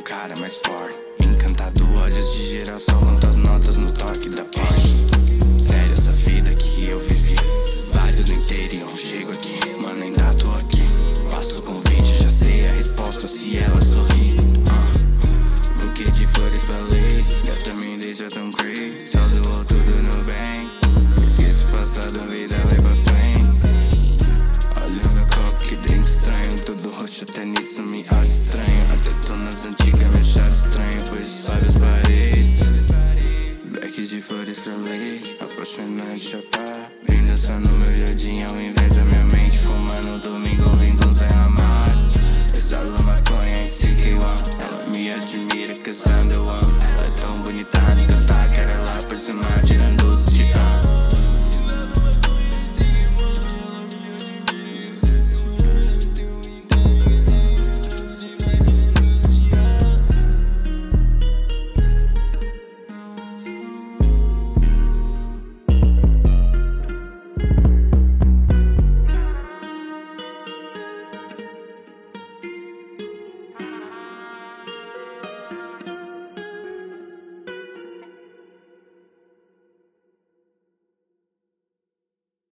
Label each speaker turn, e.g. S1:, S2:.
S1: cara mais forte. Encantado, olhos de girassol, quantas notas no toque da Porsche. Sério, essa vida que eu vivi, vários no interior, chego aqui, mano, ainda tô aqui. Passo o convite, já sei a resposta se ela sorrir. Buquê de flores pra lei, até me deixa tão crazy. Só doou tudo no bem, esqueço o passado, a vida vai pra frente. Olha meu copo, que drink estranho, todo roxo, até nisso me acho estranho. Até tô nas antigas, me achava estranho, pois sobe as paredes. Black de flores pra lei, apaixonante, chapar. Brilha só no meu jardim, ao invés da minha mente fumar.